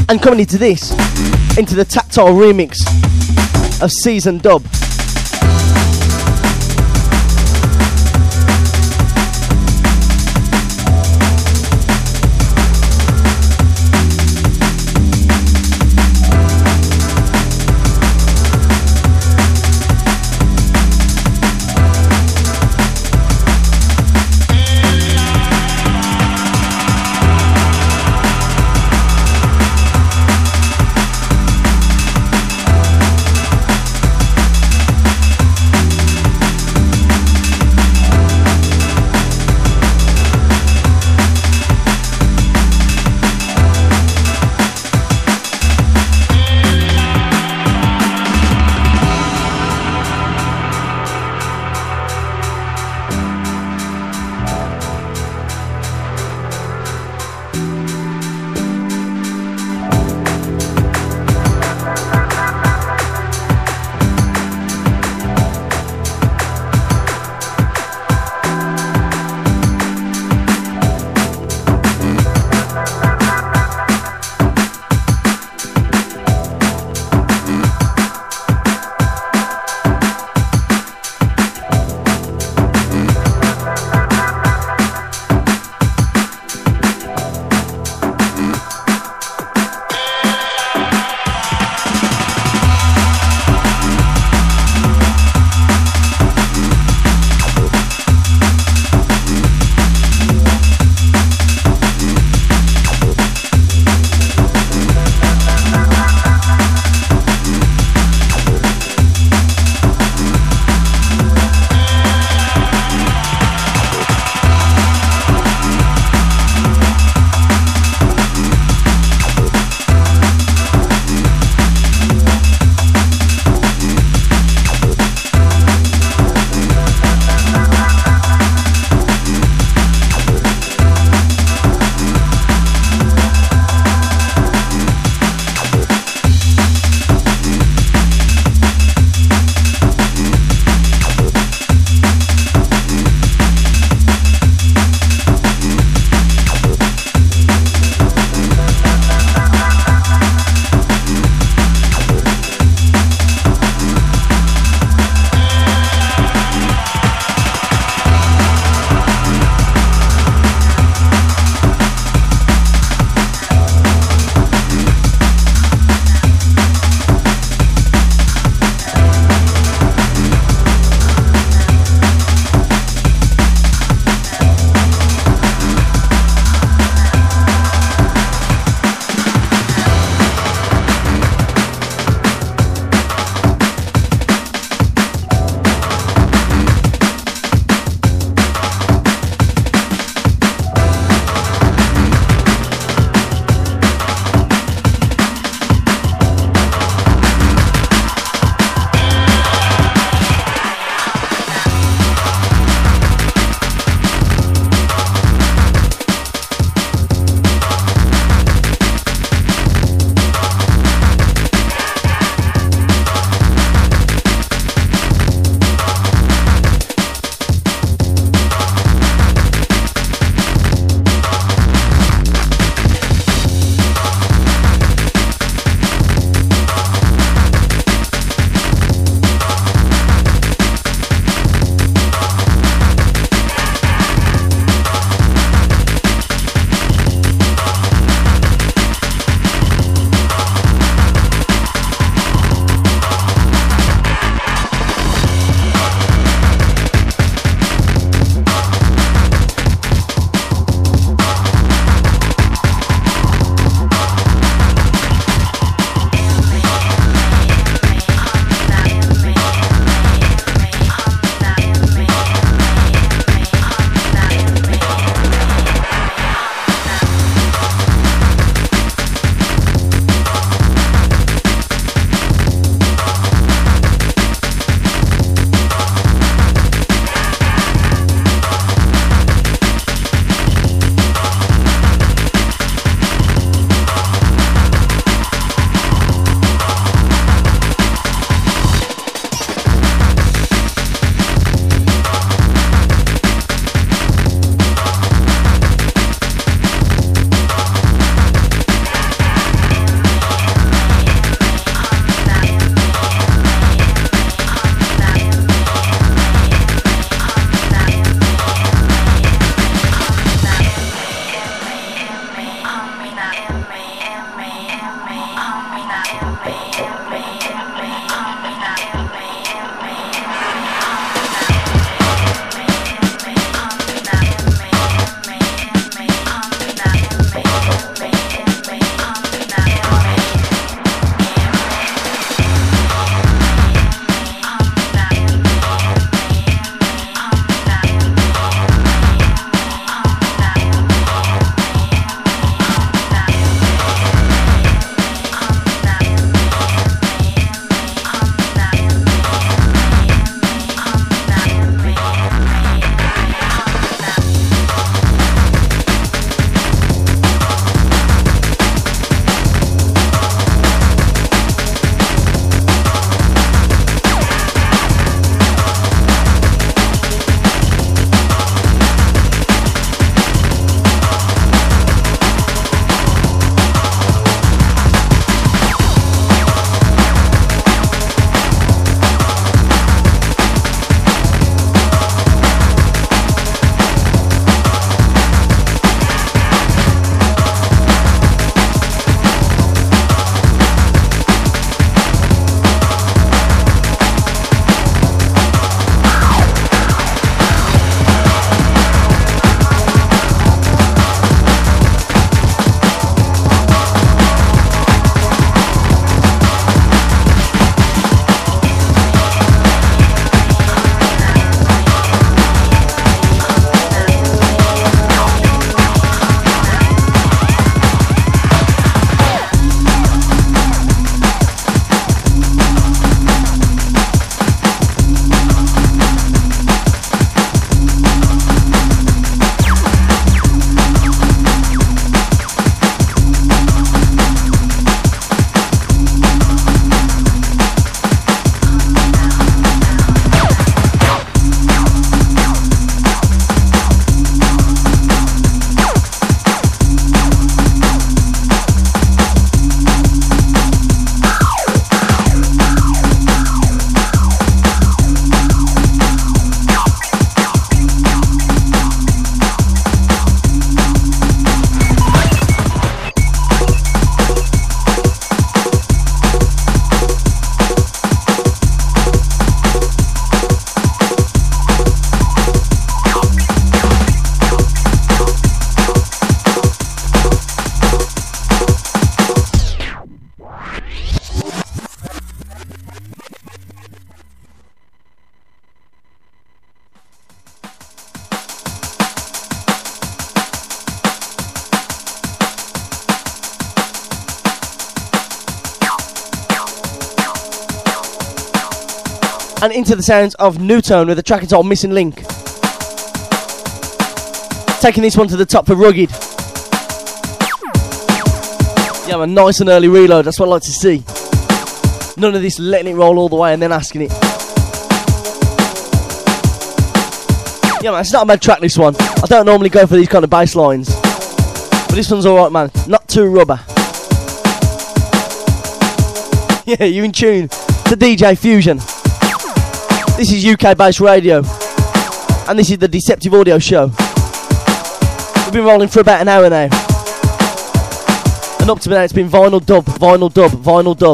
And coming into this, into the Tactile remix of Season Dub. And into the sounds of Newtone with the track entitled Missing Link. Taking this one to the top for Rugged. Yeah, a nice and early reload, that's what I like to see. None of this letting it roll all the way and then asking it. Yeah, man, it's not a bad track, this one. I don't normally go for these kind of bass lines, but this one's alright, man. Not too rubber. Yeah, you're in tune to DJ Fusion. This is UK based radio, and this is the Deceptive Audio Show. We've been rolling for about an hour now, and up to now it's been vinyl dub, vinyl dub, vinyl dub.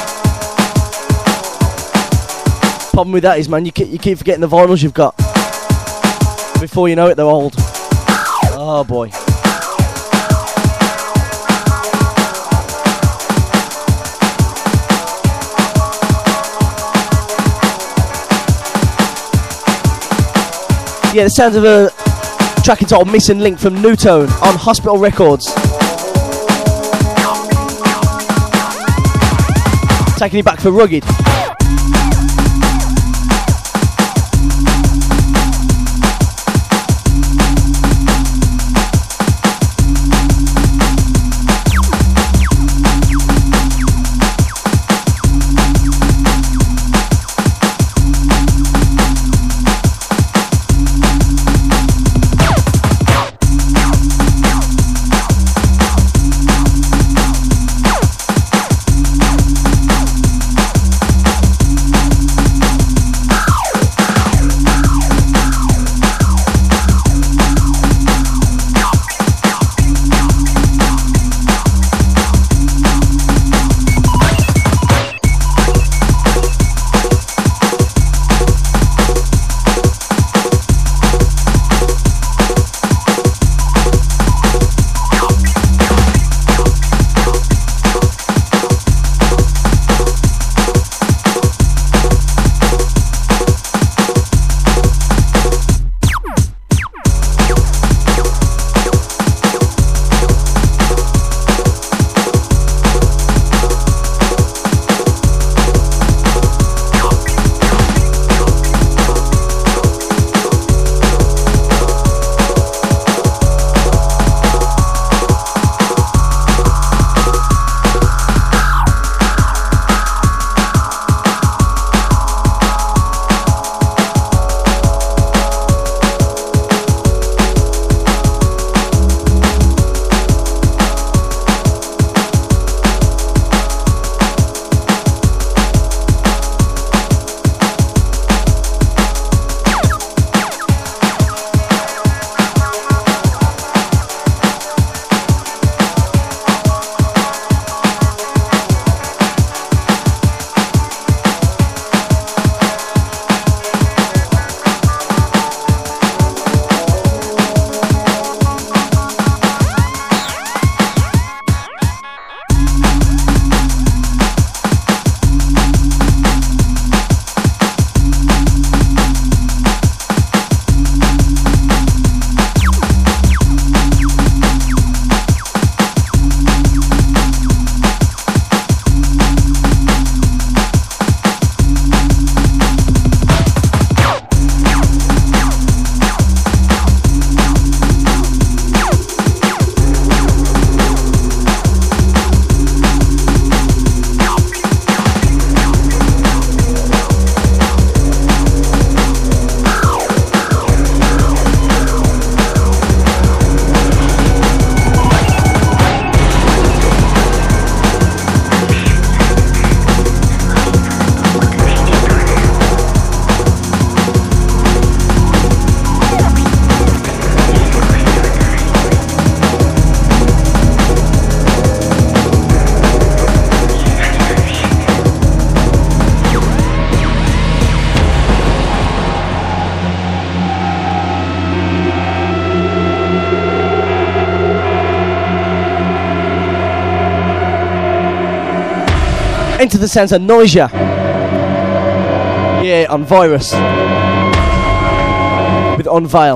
Problem with that is, man, you keep forgetting the vinyls you've got. Before you know it, they're old. Oh boy. Yeah, the sounds of a track entitled Missing Link from Newtone on Hospital Records. Taking it back for Rugged. Into the sounds of Nausea. Yeah, on Virus. With Unveil.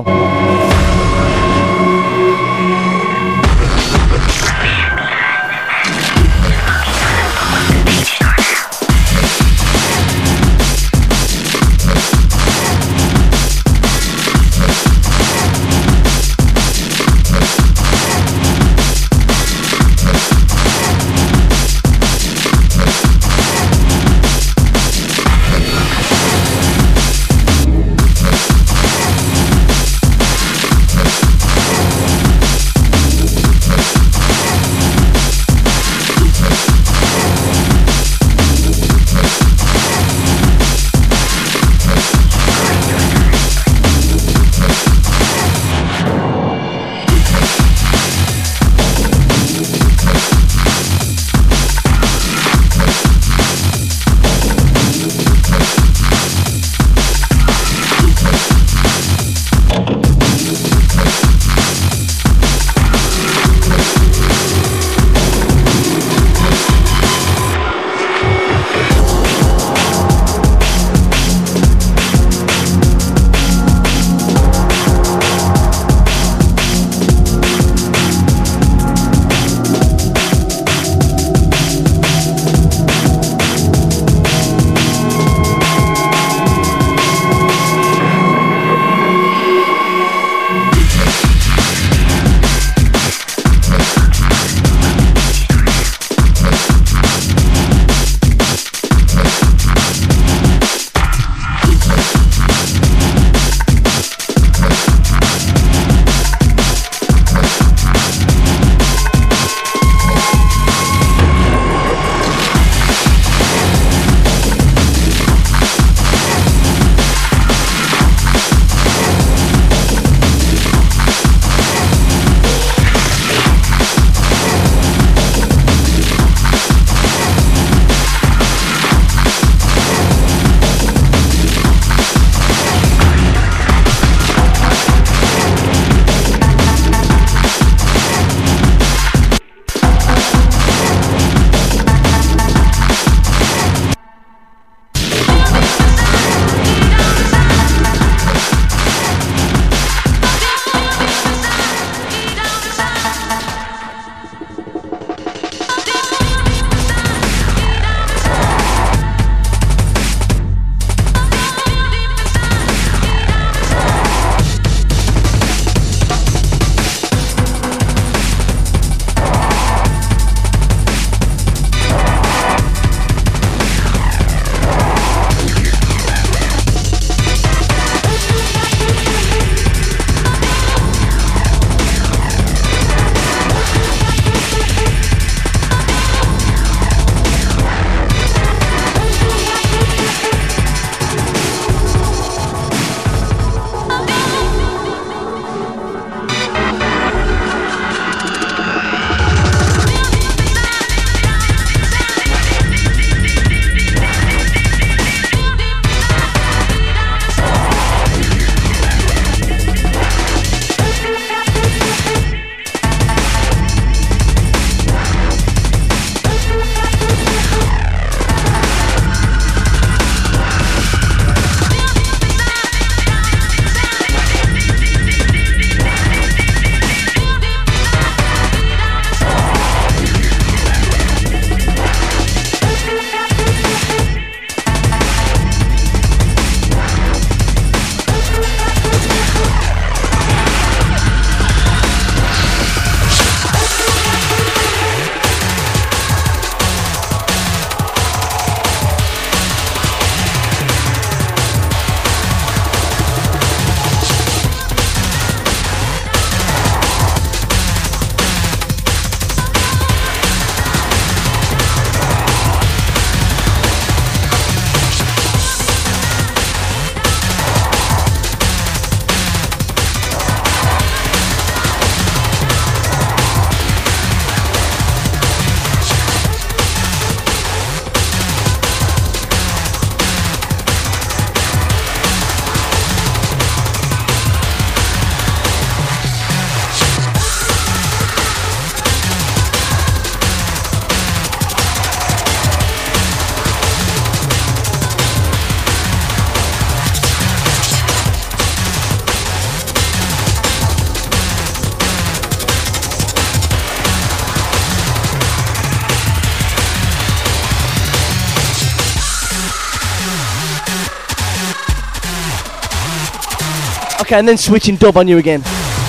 Okay, and then switching dub on you again.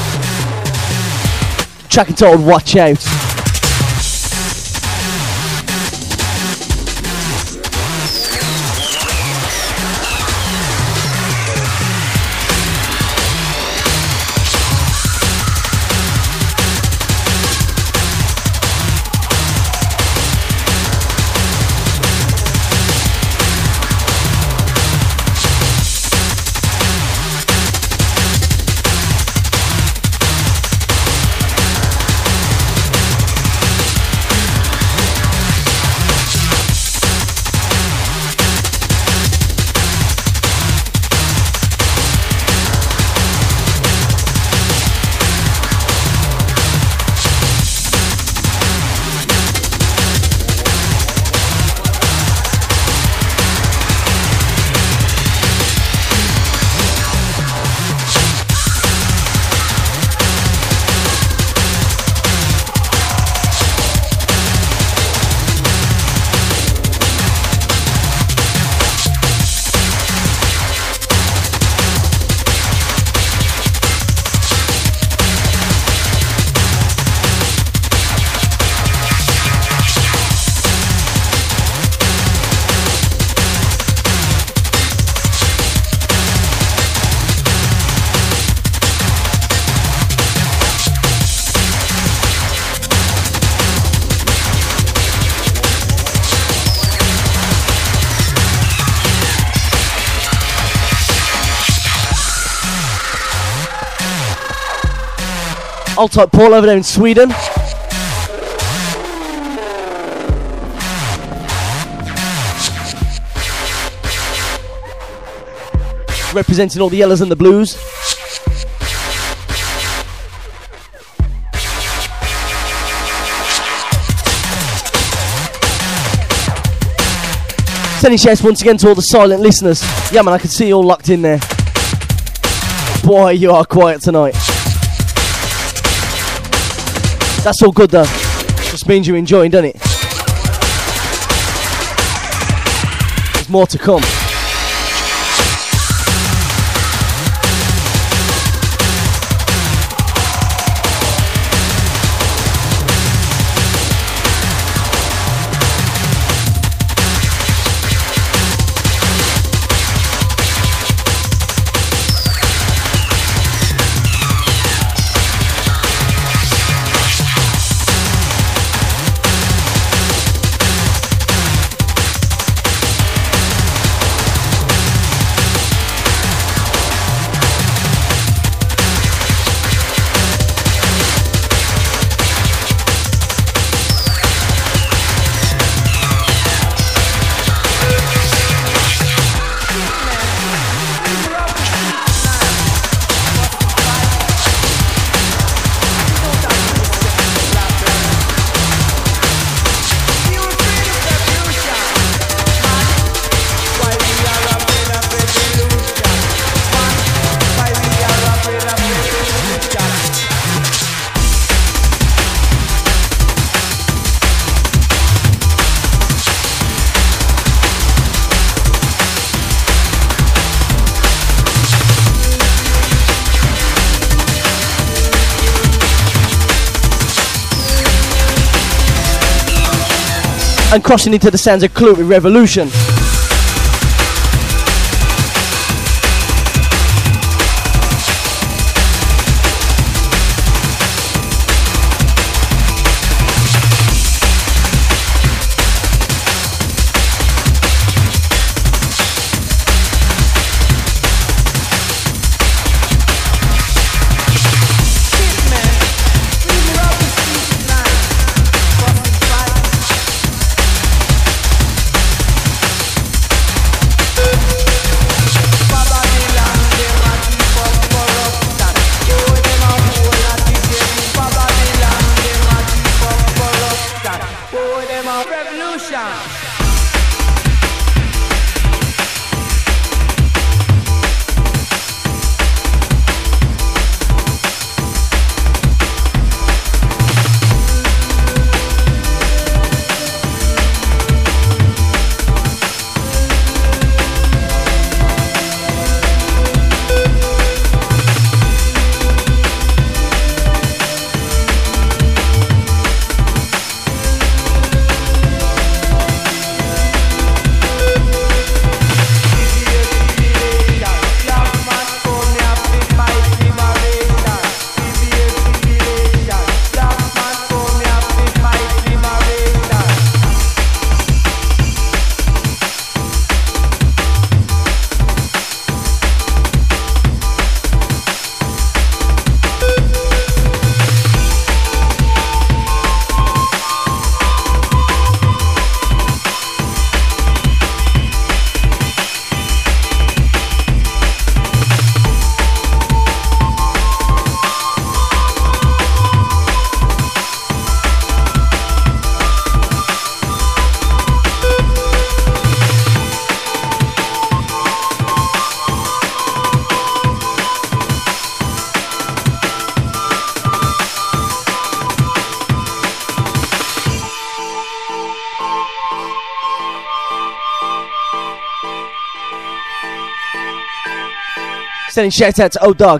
Track entitled Watch Out. I'll type Paul over there in Sweden. Representing all the yellows and the blues. Sending shouts once again to all the silent listeners. Yeah man, I can see you all locked in there. Boy, you are quiet tonight. That's all good though. Just means you're enjoying, doesn't it? There's more to come. And crossing into the sounds of Clue with Revolution. Sending shout out to O Dog.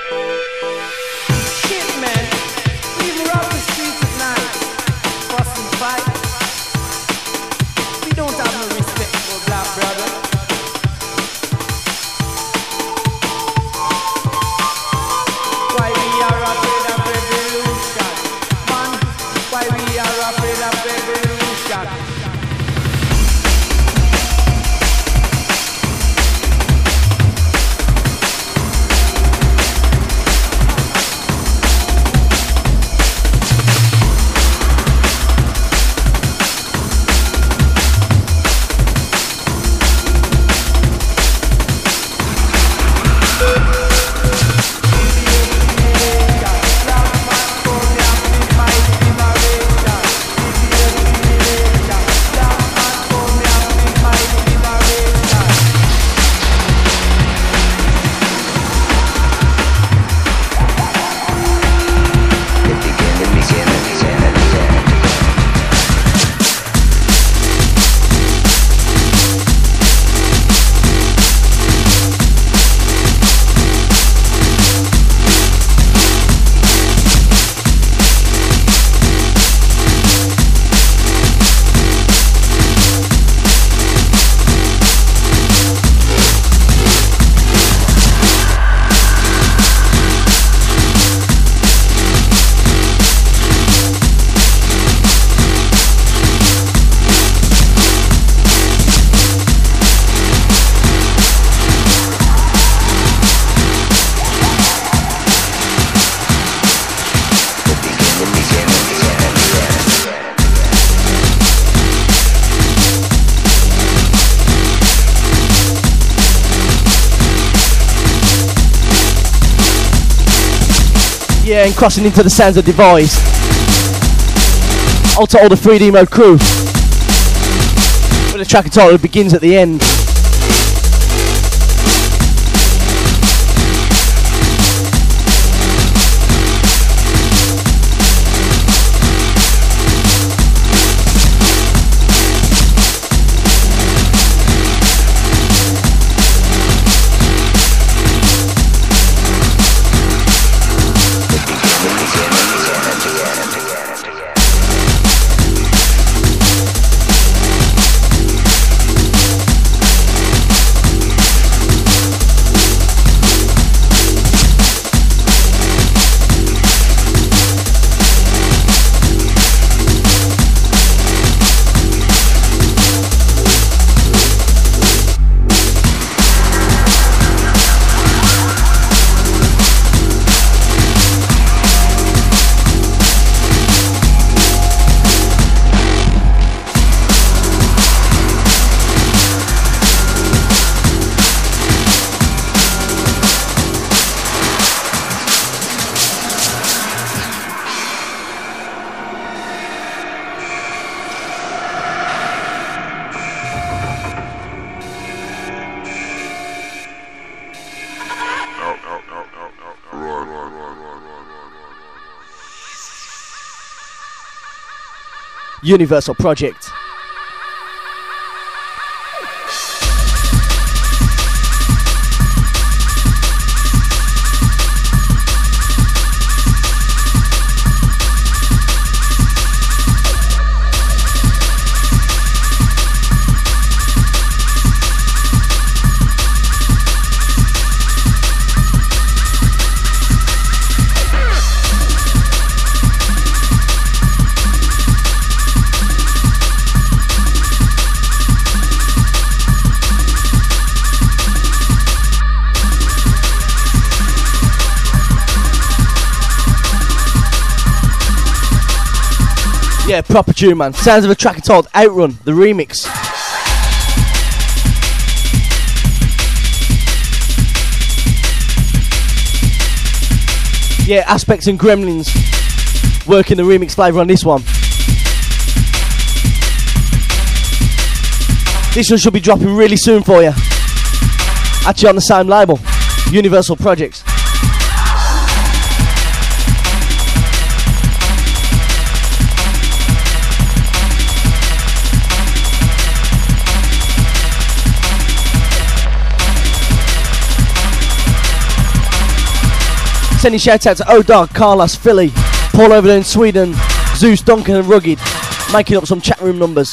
Yeah, and crossing into the sounds of Devise. Out to all the 3D Mode crew. With the track title begins at the end. Universal Project. Yeah, proper tune, man. Sounds of a track called Outrun, the remix. Yeah, Aspects and Gremlins working the remix flavour on this one. This one should be dropping really soon for you. Actually on the same label, Universal Projects. Sending shout out to Odog, Carlos, Philly, Paul over there in Sweden, Zeus, Duncan and Rugged, making up some chat room numbers.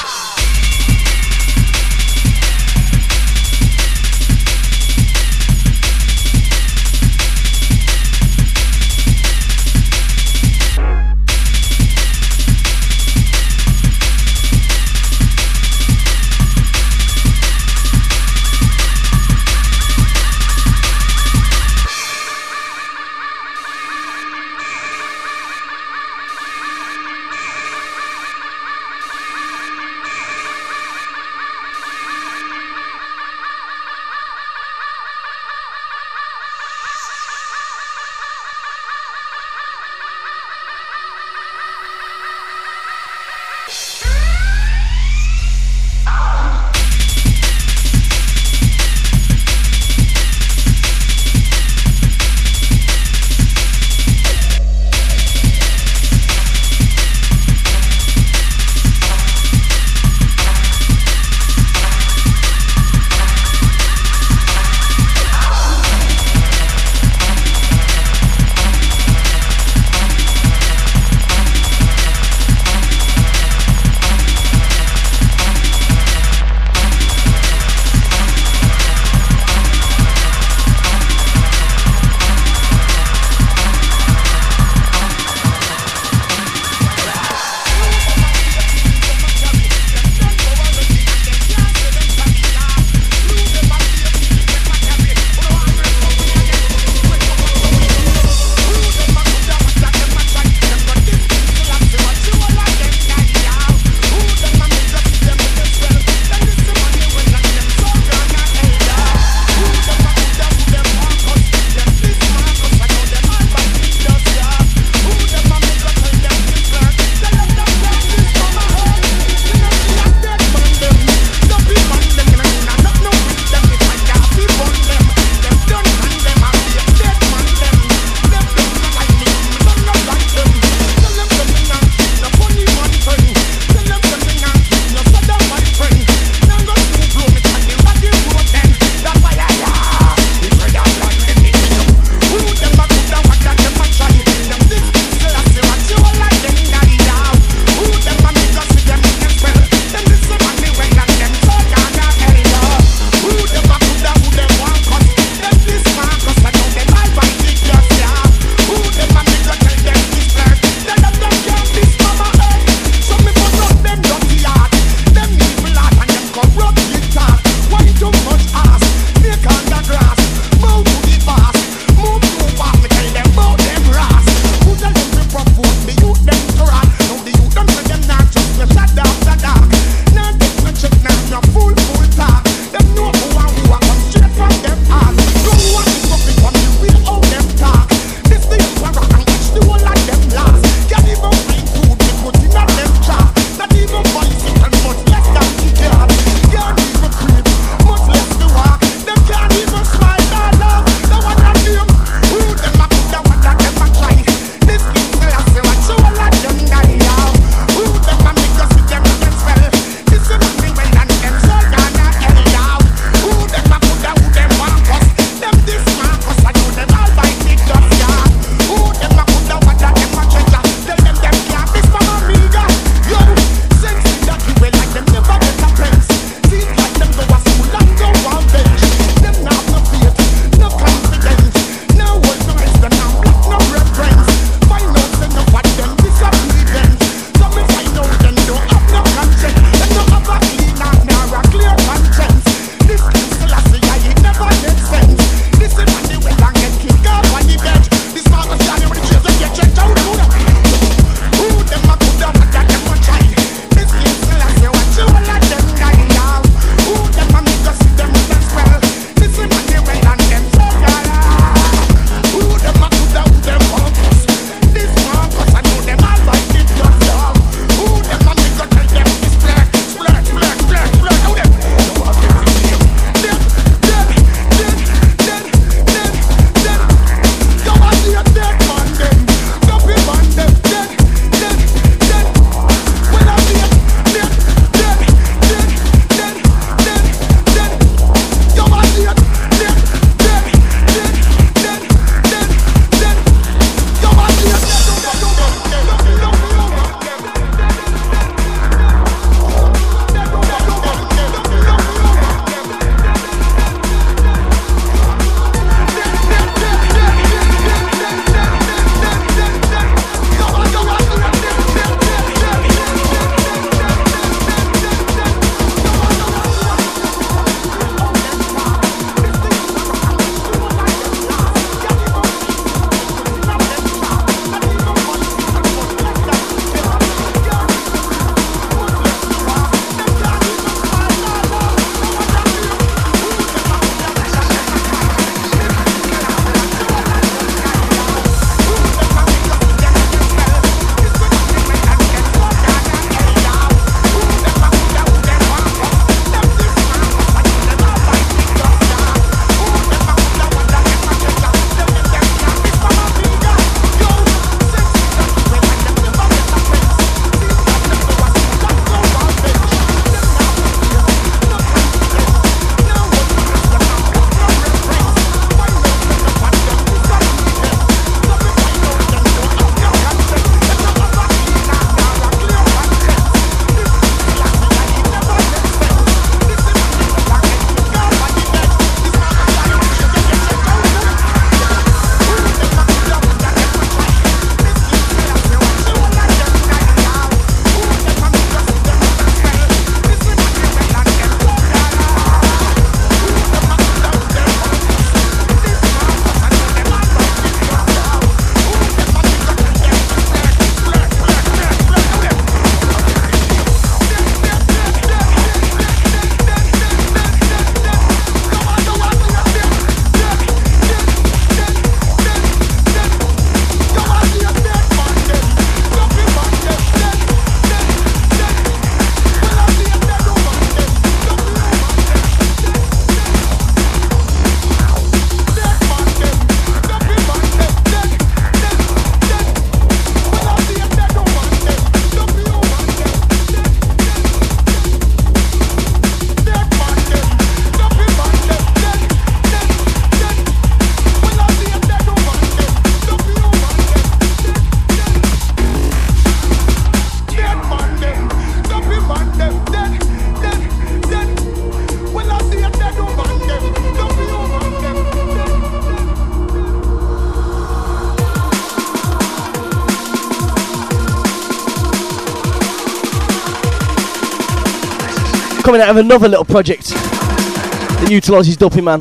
coming out of another little project that utilises Duppy, man.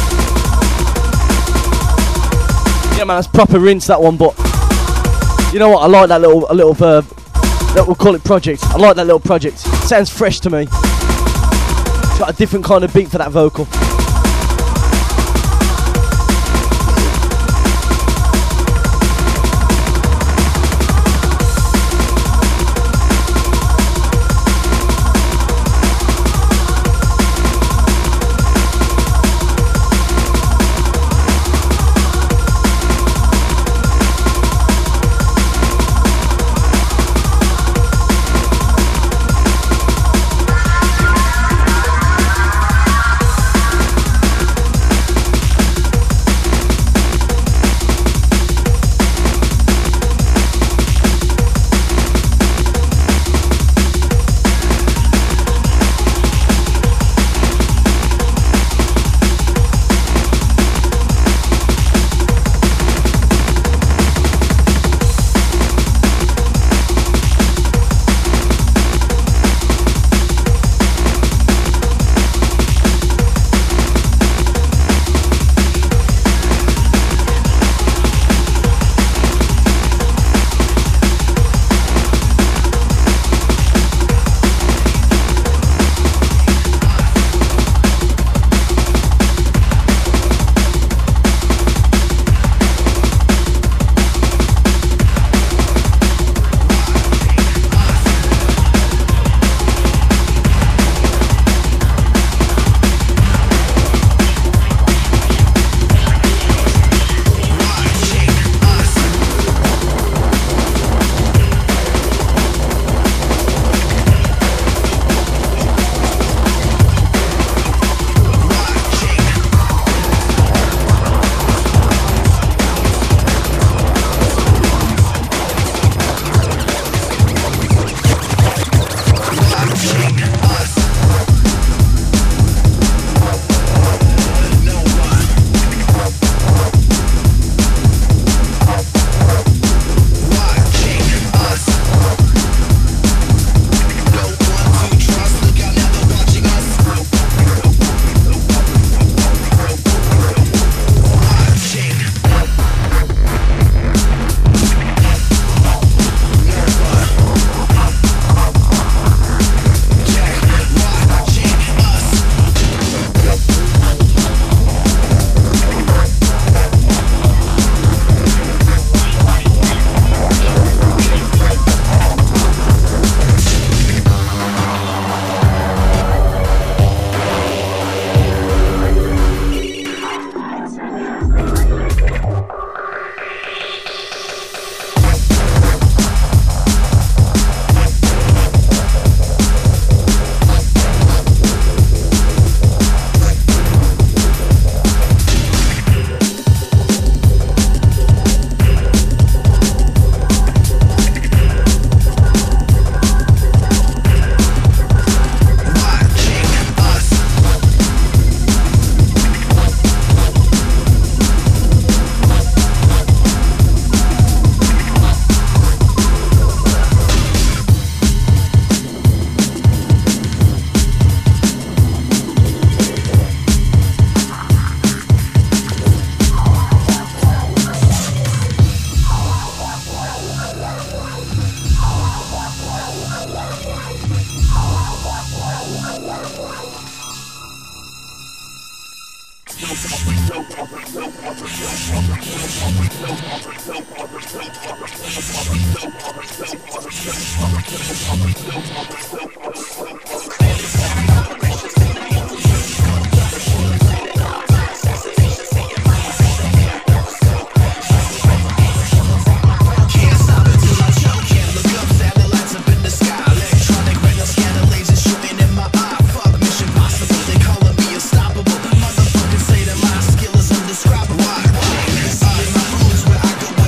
Yeah, man, that's proper rinse, that one, but you know what? I like that little we'll call it project. I like that little project. Sounds fresh to me. It's got a different kind of beat for that vocal.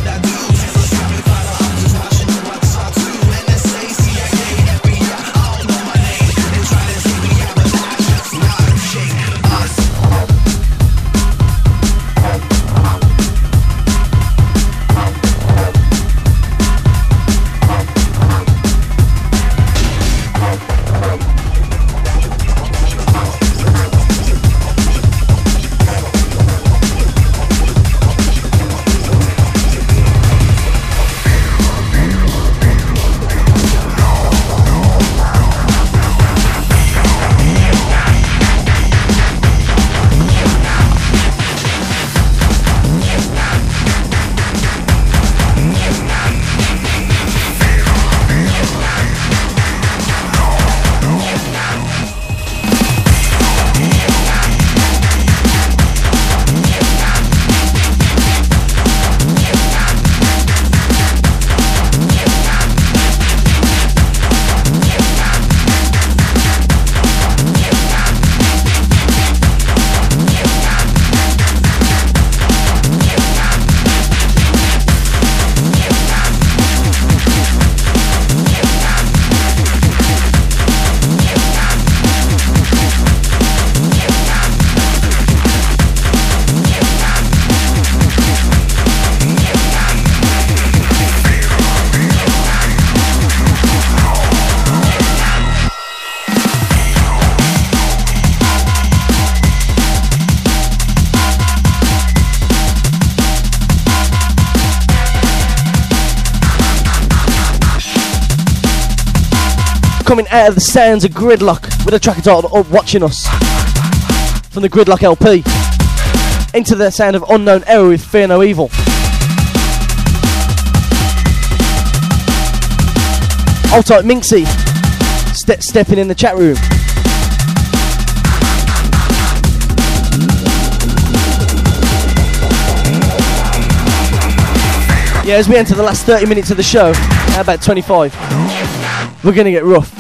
All coming out of the sounds of Gridlock with a track entitled Up Watching Us from the Gridlock LP. Into the sound of Unknown Error with Fear No Evil. Hold tight, Minxie. Stepping in the chat room. Yeah, as we enter the last 30 minutes of the show, about 25, we're going to get rough.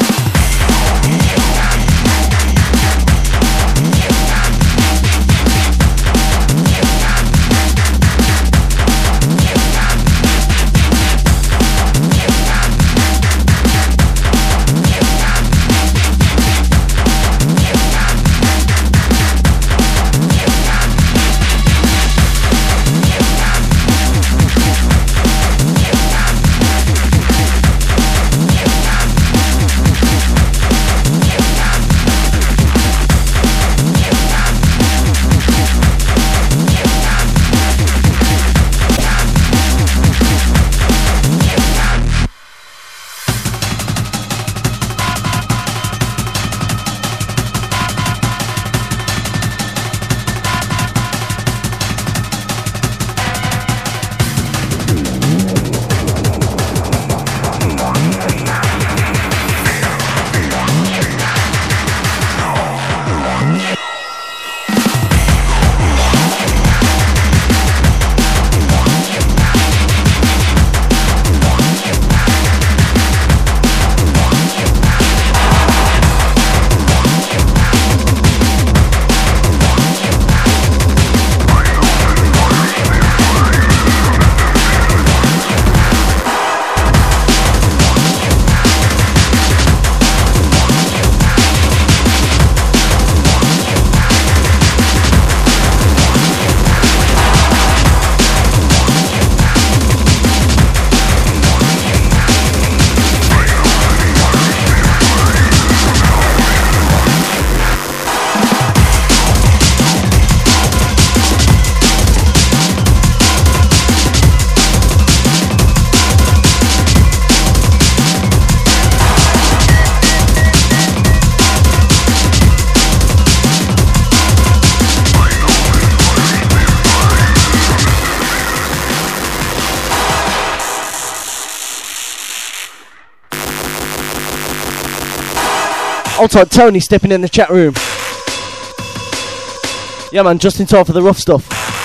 Old tight Tony stepping in the chat room. Yeah man, just in time for the rough stuff.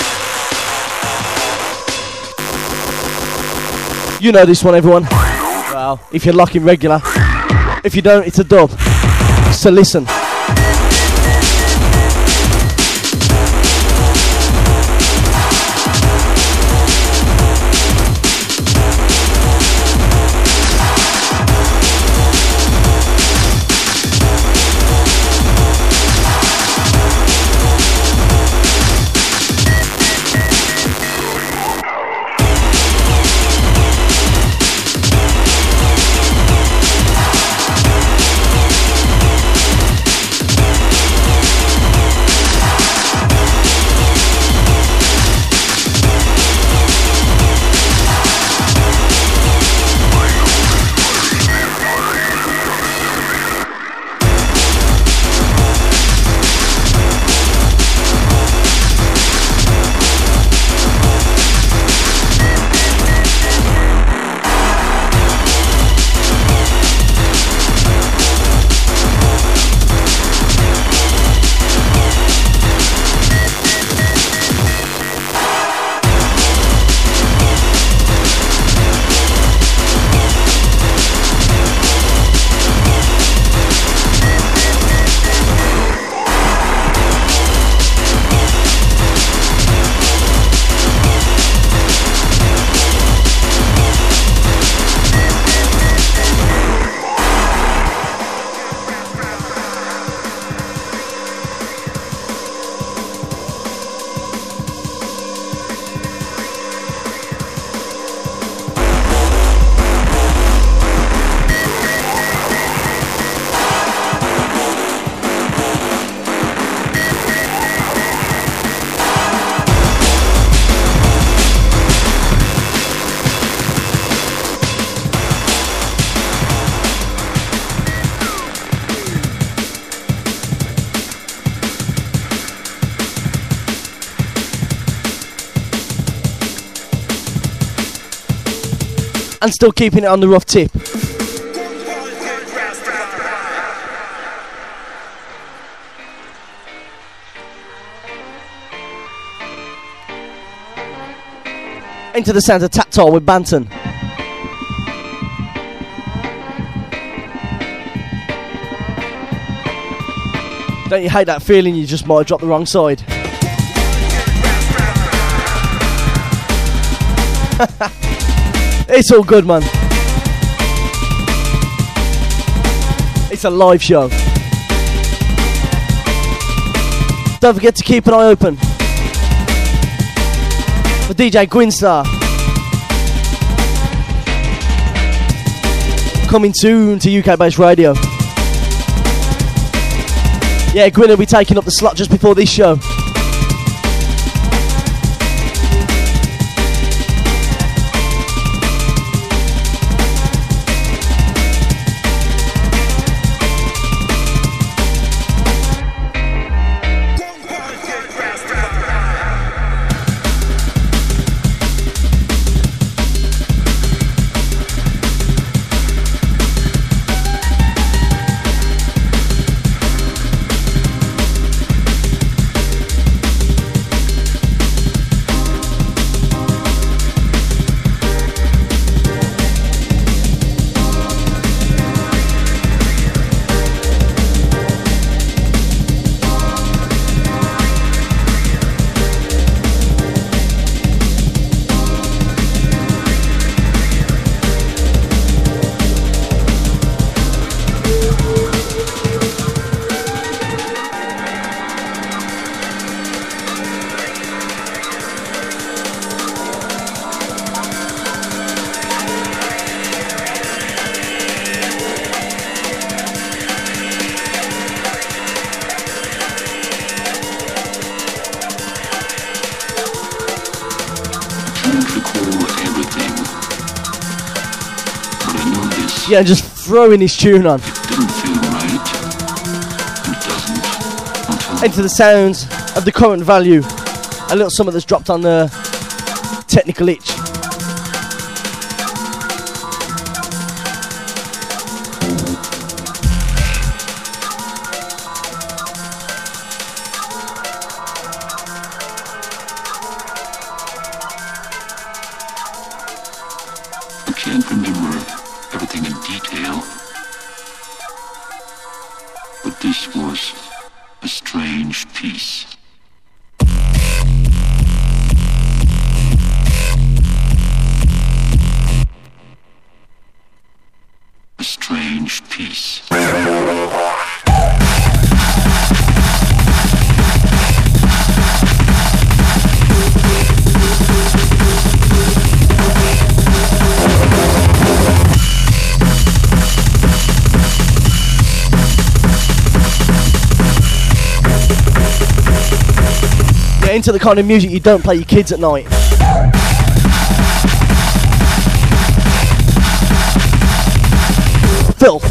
You know this one, everyone. Well, if you're locking regular. If you don't, it's a dub. So listen. and still keeping it on the rough tip. Into the sounds of Tactile with Banton. Don't you hate that feeling you just might have dropped the wrong side? It's all good, man. It's a live show. Don't forget to keep an eye open for DJ Gwinstar. Coming soon to UK Bass Radio. Yeah, Gwyn will be taking up the slot just before this show. Yeah, just throwing his tune on. Into the sounds of the current value. A little something that's dropped on the Technical Itch. I can't remember everything in detail, but this was a strange piece. A strange piece. Into the kind of music you don't play your kids at night. Filth.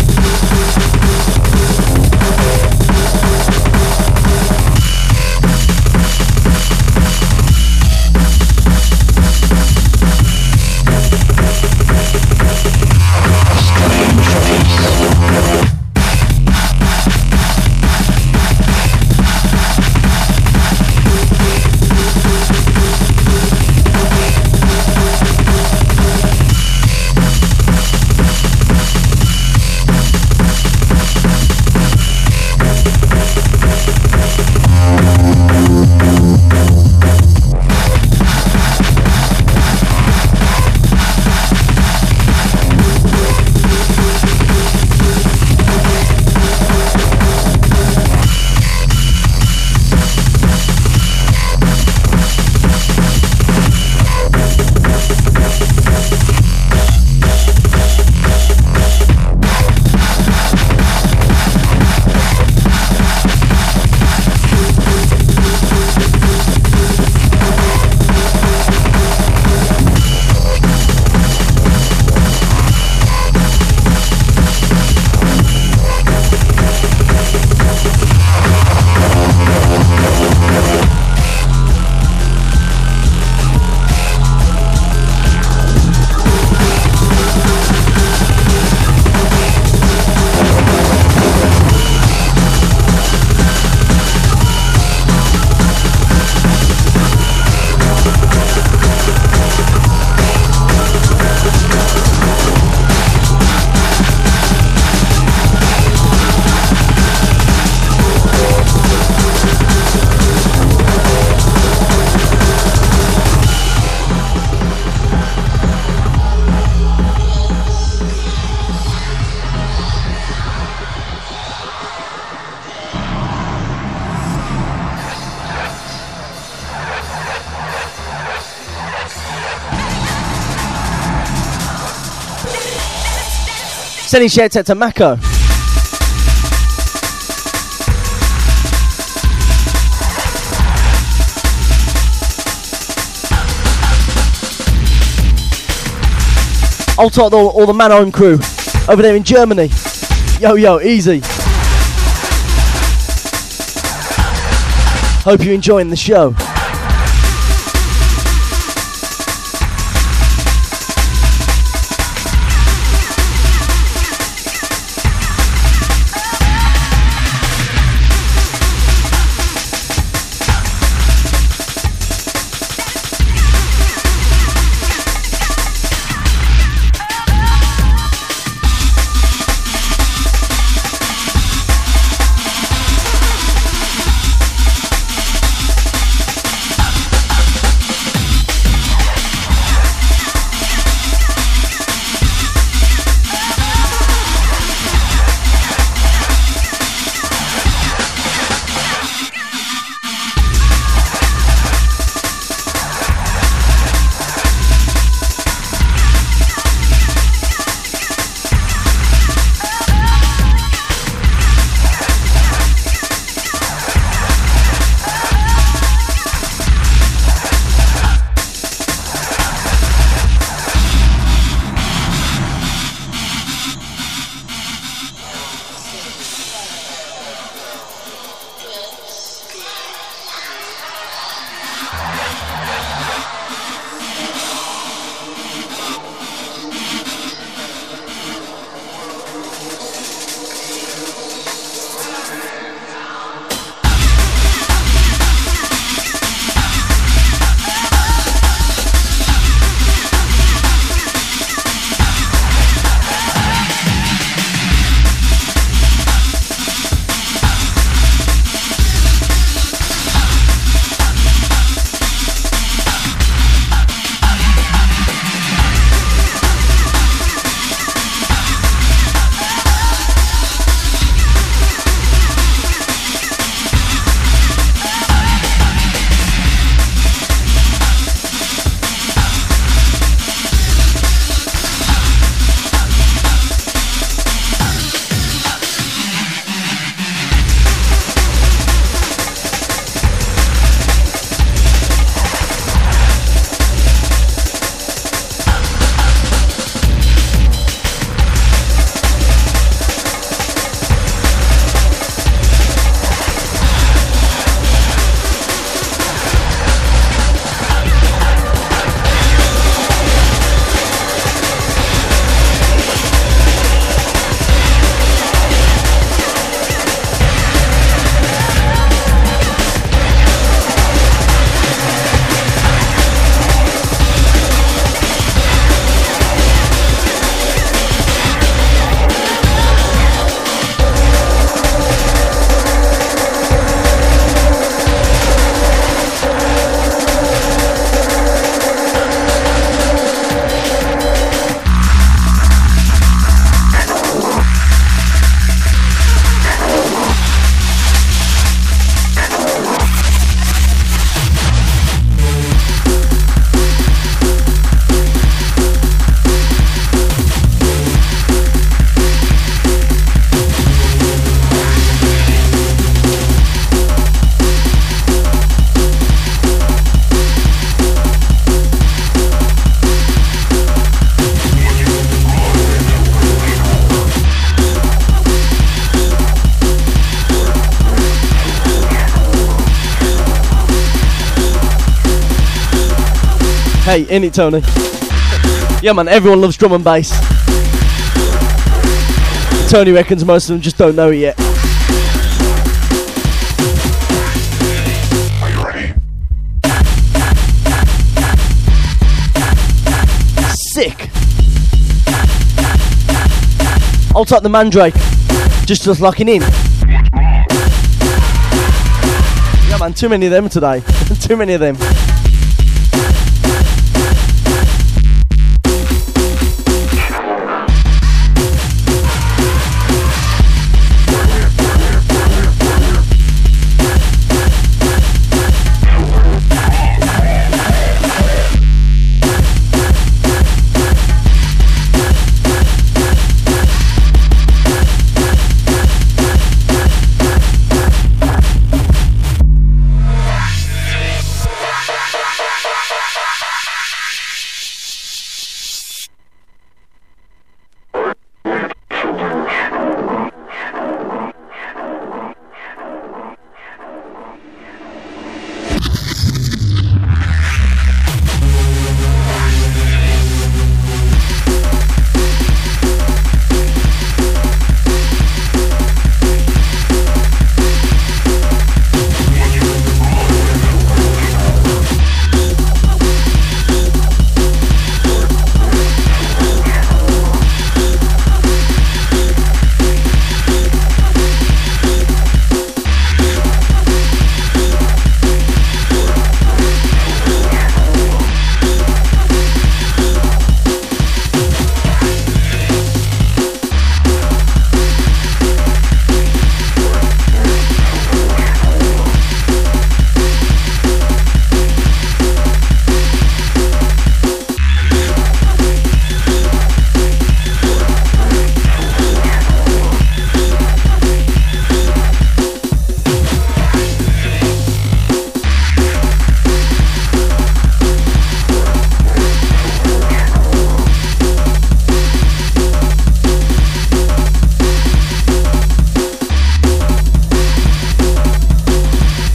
Sending shouts out to Mako. I'll talk to all the Mannheim crew over there in Germany. Yo, easy. Hope you're enjoying the show. Hey, ain't it, Tony? Yeah, man, everyone loves drum and bass. Tony reckons most of them just don't know it yet. Are you ready? Sick. I'll take the Mandrake. Just locking in. Yeah, man, too many of them today. Too many of them.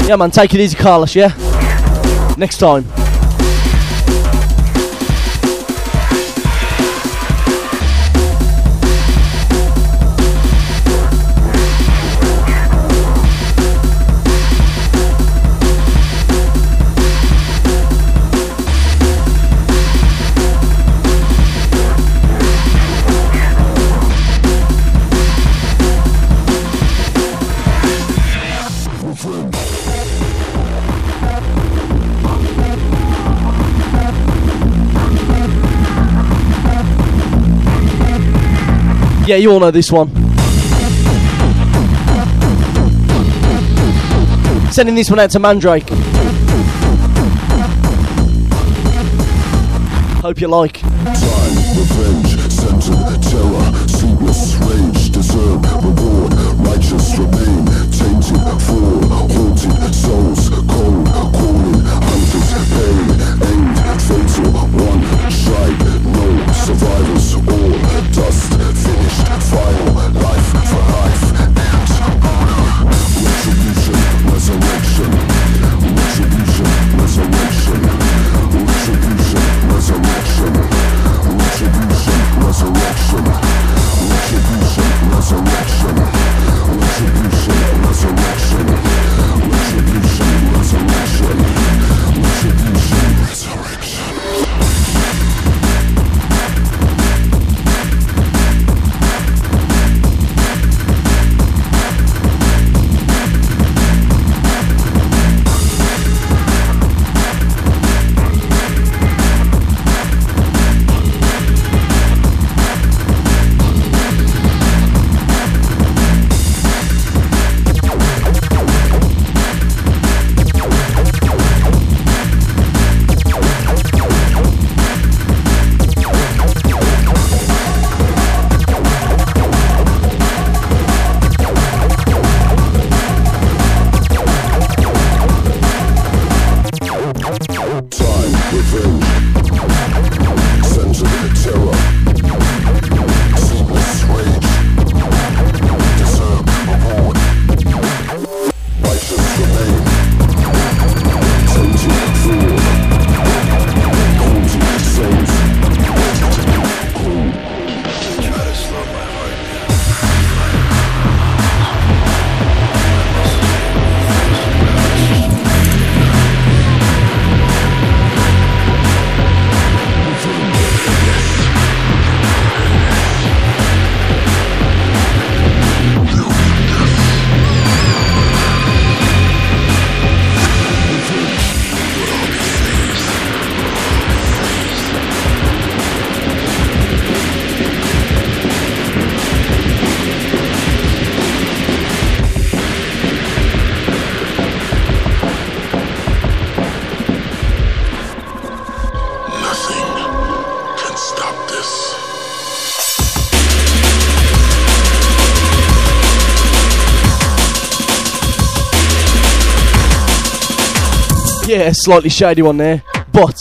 Yeah, man, take it easy, Carlos, yeah? Next time. Yeah, you all know this one. Sending this one out to Mandrake. Hope you like. Time, revenge, scented terror, seamless rage, deserve reward, righteous remain, tainted fall, haunted souls, cold, calling, hunters, pain, aimed, fatal, one strike, no survivors, all dust, finished, final, life for life, and honor, retribution, resurrection, retribution, resurrection, retribution, resurrection, retribution, resurrection, retribution, resurrection, retribution, resurrection, retribution, resurrection, retribution, resurrection. Yeah, slightly shady one there, but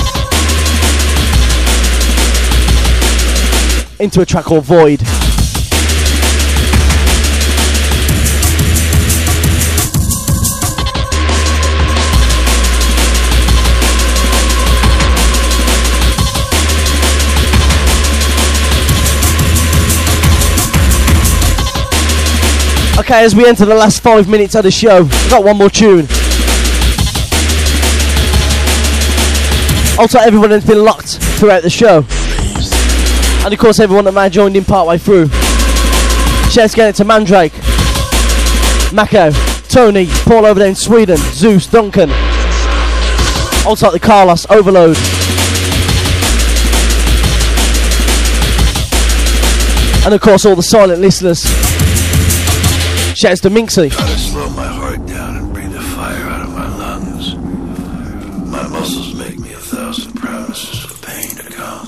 into a track called Void. Okay, as we enter the last 5 minutes of the show, we've got one more tune. Also, everyone has been locked throughout the show. And of course, everyone that may have joined in partway through. Shouts going to Mandrake, Mako, Tony, Paul over there in Sweden, Zeus, Duncan. Also the Carlos, Overload. And of course, all the silent listeners. Shouts to Minxie. Try to slow my heart down and breathe the fire out of my lungs. My muscles make me 1,000 promises of pain to come.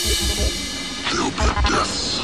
There'll be deaths.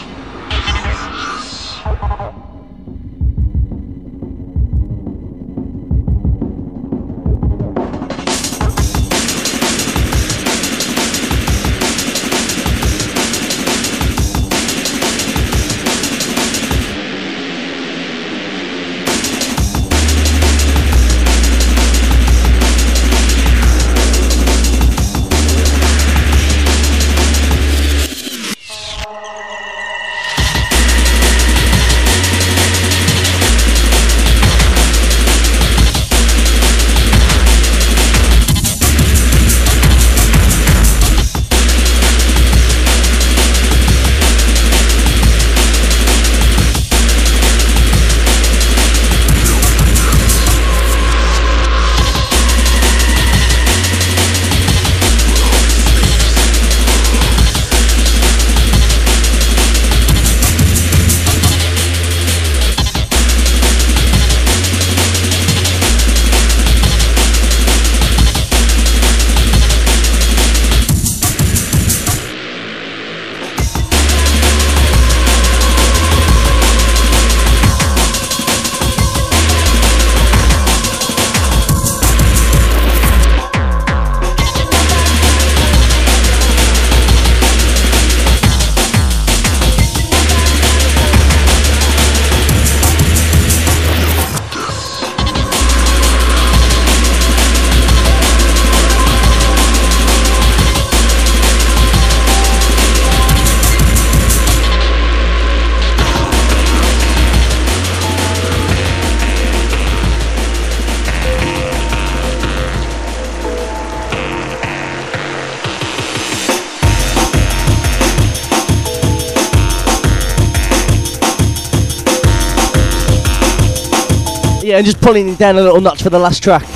Yeah, and just pulling it down a little notch for the last track.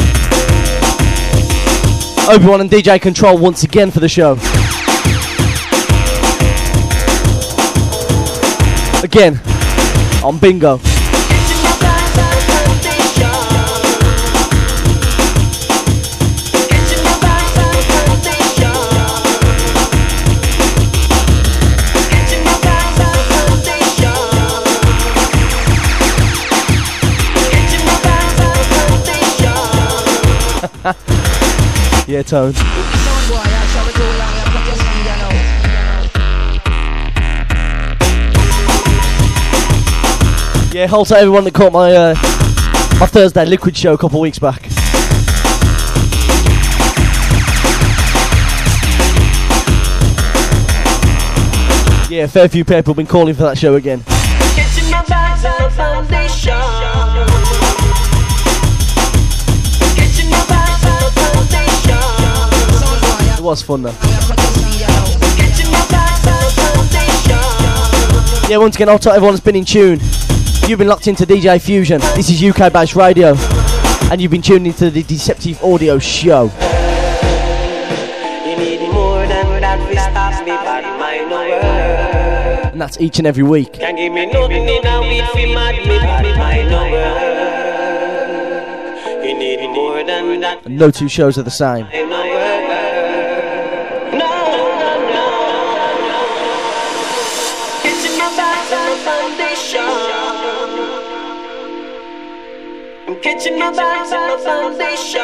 Obi-Wan and DJ Control once again for the show. Again, on Bingo. Yeah, Tone. Yeah, hold to everyone that caught my my Thursday Liquid show a couple of weeks back. Yeah, a fair few people have been calling for that show again. It was fun though. Yeah, once again, I'll tell everyone that's been in tune. You've been locked into DJ Fusion. This is UK Bass Radio, and you've been tuned into the Deceptive Audio Show. And that's each and every week. And no two shows are the same. Catching my vibes in the foundation.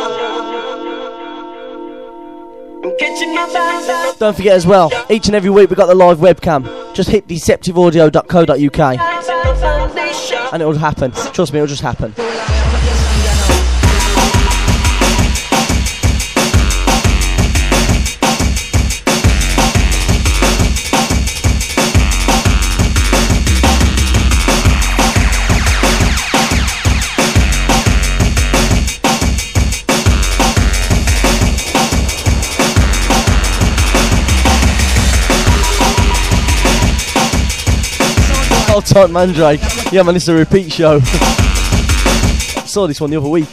I'm catching my vibes. Don't forget as well, each and every week we've got the live webcam. Just hit deceptiveaudio.co.uk and it'll happen. Trust me, it'll just happen. Hold tight, Mandrake. Yeah, man, it's a repeat show. Saw this one the other week.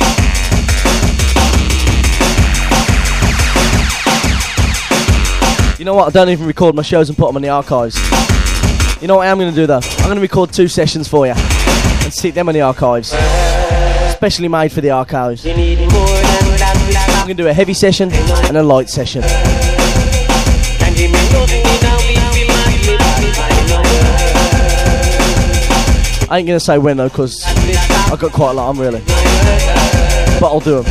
You know what? I don't even record my shows and put them on the archives. You know what I am going to do though? I'm going to record 2 sessions for you and stick them on the archives. Specially made for the archives. I'm going to do a heavy session and a light session. I ain't gonna say when though, because I've got quite a lot on really. But I'll do them.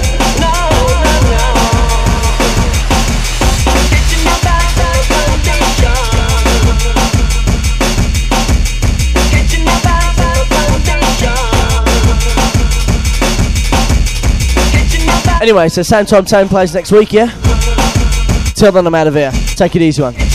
Anyway, so same time, same place next week, yeah? Till then, I'm out of here. Take it easy, one.